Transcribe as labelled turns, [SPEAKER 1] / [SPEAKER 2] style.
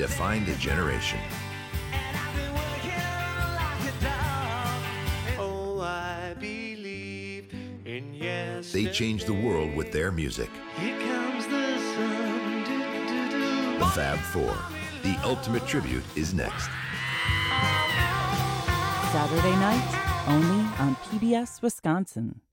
[SPEAKER 1] defined a generation.
[SPEAKER 2] Oh, I believe in yes.
[SPEAKER 1] They changed the world with their music.
[SPEAKER 2] Here comes the sun. Do-do-do.
[SPEAKER 1] The Fab Four. The ultimate tribute is next.
[SPEAKER 3] Saturday night, only on PBS Wisconsin.